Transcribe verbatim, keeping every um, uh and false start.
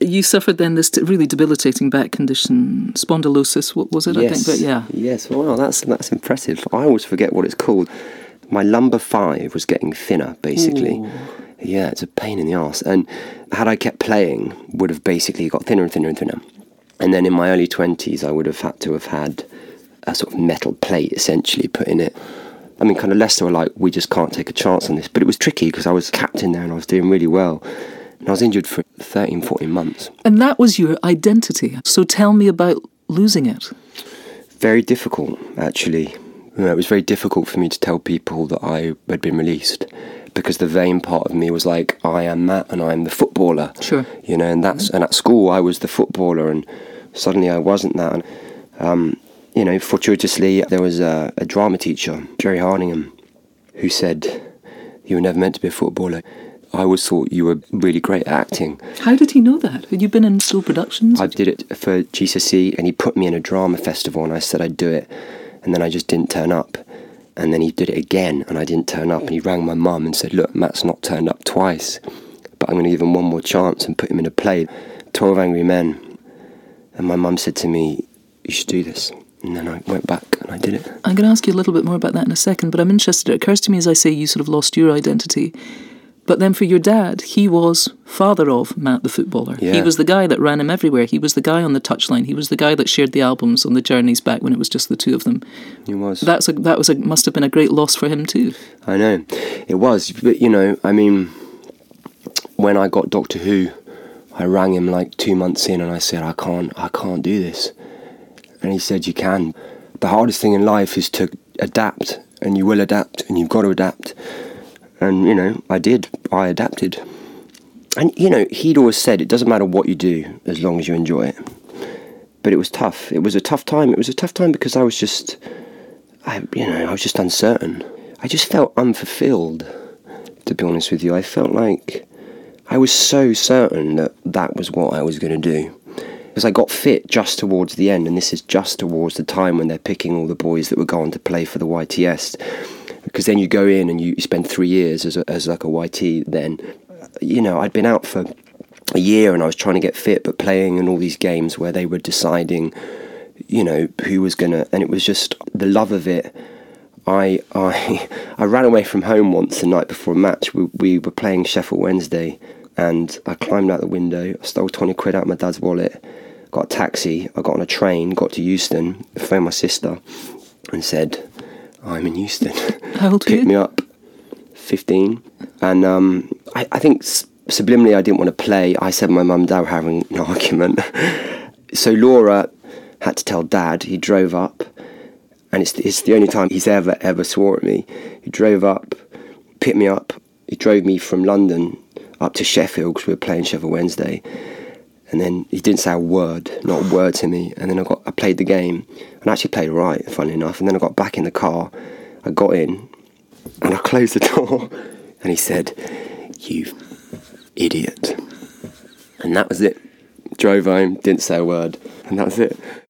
you suffered then this really debilitating back condition, spondylosis, what was it, yes. I think? But yeah. Yes, wow, that's, that's impressive. I always forget what it's called. My lumbar five was getting thinner, basically. Ooh. Yeah, it's a pain in the arse. And had I kept playing, would have basically got thinner and thinner and thinner. And then in my early twenties, I would have had to have had a sort of metal plate, essentially, put in it. I mean, kind of Leicester were like, we just can't take a chance on this. But it was tricky because I was captain there and I was doing really well. And I was injured for thirteen, fourteen months. And that was your identity. So tell me about losing it. Very difficult, actually. You know, it was very difficult for me to tell people that I had been released because the vain part of me was like, I am Matt and I am the footballer. Sure. You know, and that's and at school I was the footballer and suddenly I wasn't that. And, um, you know, fortuitously, there was a, a drama teacher, Jerry Hardingham, who said, you were never meant to be a footballer. I always thought you were really great at acting. How did he know that? Had you been in school productions? I did it for G C S E and he put me in a drama festival and I said I'd do it. And then I just didn't turn up. And then he did it again and I didn't turn up. And he rang my mum and said, look, Matt's not turned up twice, but I'm going to give him one more chance and put him in a play, twelve Angry Men. And my mum said to me, you should do this. And then I went back and I did it. I'm going to ask you a little bit more about that in a second, but I'm interested. It occurs to me, as I say, you sort of lost your identity. But then for your dad, he was father of Matt the footballer. Yeah. He was the guy that ran him everywhere. He was the guy on the touchline. He was the guy that shared the albums on the journeys back when it was just the two of them. He was. That's a, that was a, must have been a great loss for him too. I know. It was. But, you know, I mean, when I got Doctor Who, I rang him like two months in and I said, I can't, I can't do this. And he said, you can. The hardest thing in life is to adapt, and you will adapt, and you've got to adapt. And, you know, I did. I adapted. And, you know, he'd always said, it doesn't matter what you do as long as you enjoy it. But it was tough. It was a tough time. It was a tough time because I was just, I, you know, I was just uncertain. I just felt unfulfilled, to be honest with you. I felt like I was so certain that that was what I was going to do. Because I got fit just towards the end, and this is just towards the time when they're picking all the boys that were going to play for the Y T S. Because then you go in and you spend three years as a, as like a Y T then. You know, I'd been out for a year and I was trying to get fit, but playing in all these games where they were deciding, you know, who was going to... And it was just the love of it. I I I ran away from home once the night before a match. We, we were playing Sheffield Wednesday and I climbed out the window. I stole twenty quid out of my dad's wallet, got a taxi, I got on a train, got to Euston, phoned my sister and said, I'm in Euston. How old were you? Picked me up, fifteen. And um, I, I think subliminally I didn't want to play. I said my mum and dad were having an argument. So Laura had to tell Dad. He drove up, and it's, it's the only time he's ever, ever swore at me. He drove up, picked me up. He drove me from London up to Sheffield because we were playing Sheffield Wednesday. And then he didn't say a word, not a word to me. And then I got, I played the game, and I actually played all right, funny enough. And then I got back in the car, I got in, and I closed the door, and he said, you idiot. And that was it. Drove home, didn't say a word, and that was it.